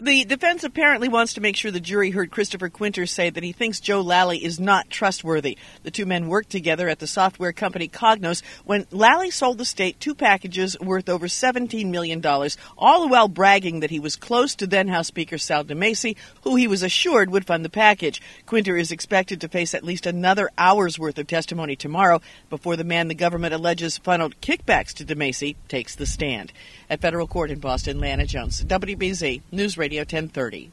The defense apparently wants to make sure the jury heard Christopher Quinter say that he thinks Joe Lally is not trustworthy. The two men worked together at the software company Cognos when Lally sold the state 2 packages worth over $17 million, all the while bragging that he was close to then House Speaker Sal DeMacy, who he was assured would fund the package. Quinter is expected to face at least another hour's worth of testimony tomorrow before the man the government alleges funneled kickbacks to DeMacy takes the stand. At federal court in Boston, Lana Jones, WBZ News Radio 1030.